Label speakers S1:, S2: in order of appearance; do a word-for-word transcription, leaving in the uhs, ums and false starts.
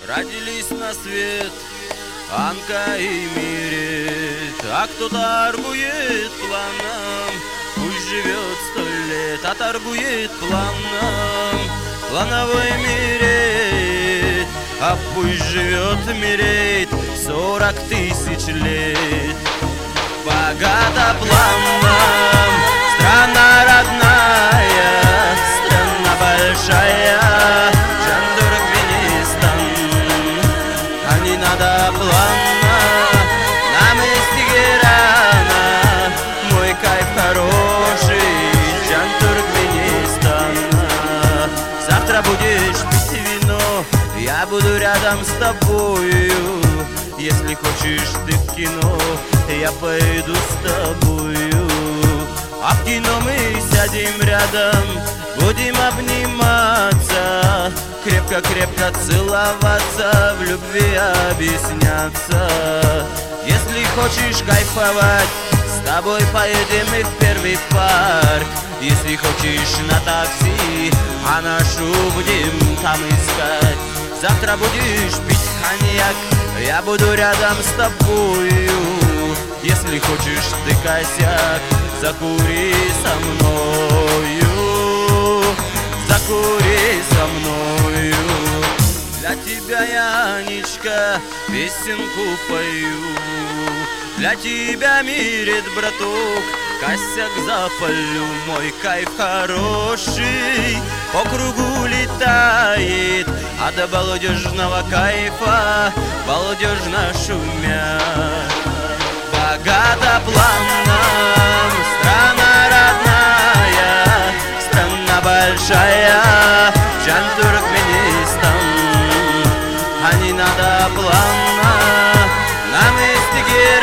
S1: Родились на свет Анка и Мирит, а кто торгует планом, пусть живет сто лет, а торгует планом. Плановой Мирит, а пусть живет Мирит сорок тысяч лет. Богата планом страна родная, страна большая, не надо плана, нам из Тегерана мой кайф хороший, Джан Туркменистана. Завтра будешь пить вино, я буду рядом с тобою. Если хочешь ты в кино, я пойду с тобою. А в кино мы сядем рядом, будем обниматься, крепко-крепко целоваться, в любви объясняться. Если хочешь кайфовать, с тобой поедем и в первый парк. Если хочешь на такси, а нашу будем там искать. Завтра будешь пить коньяк, я буду рядом с тобою. Если хочешь ты косяк, закури со мною, закури со мною. Для тебя я, Анечка, песенку пою. Для тебя, Мирит, браток, косяк запалю. Мой кайф хороший по кругу летает, а до балдежного кайфа балдежно шумят. Богата планом страна родная, страна большая, Джан Туркменистан. А не надо плана, нам из Тегерана